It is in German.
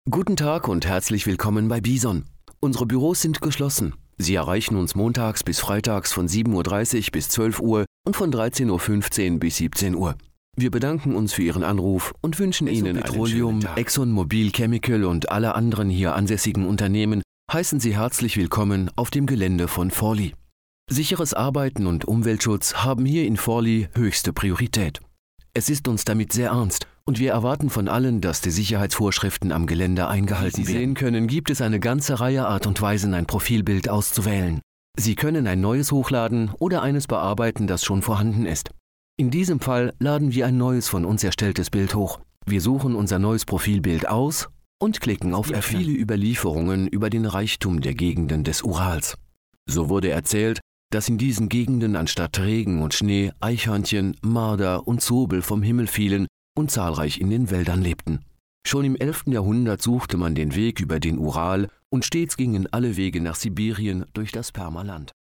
Guten Tag und herzlich willkommen bei Bison. Unsere Büros sind geschlossen. Sie erreichen uns montags bis freitags von 7:30 Uhr bis 12 Uhr und von 13:15 Uhr bis 17 Uhr. Wir bedanken uns für Ihren Anruf und wünschen Ihnen Petroleum, ExxonMobil Chemical und alle anderen hier ansässigen Unternehmen heißen Sie herzlich willkommen auf dem Gelände von Forli. Sicheres Arbeiten und Umweltschutz haben hier in Forli höchste Priorität. Es ist uns damit sehr ernst und wir erwarten von allen, dass die Sicherheitsvorschriften am Gelände eingehalten werden. Wie Sie sehen können, gibt es eine ganze Reihe Art und Weisen, ein Profilbild auszuwählen. Sie können ein neues hochladen oder eines bearbeiten, das schon vorhanden ist. In diesem Fall laden wir ein neues von uns erstelltes Bild hoch. Wir suchen unser neues Profilbild aus und klicken auf Öffnen. Viele Überlieferungen über den Reichtum der Gegenden des Urals. So wurde erzählt, dass in diesen Gegenden anstatt Regen und Schnee Eichhörnchen, Marder und Zobel vom Himmel fielen und zahlreich in den Wäldern lebten. Schon im 11. Jahrhundert suchte man den Weg über den Ural und stets gingen alle Wege nach Sibirien durch das Permaland.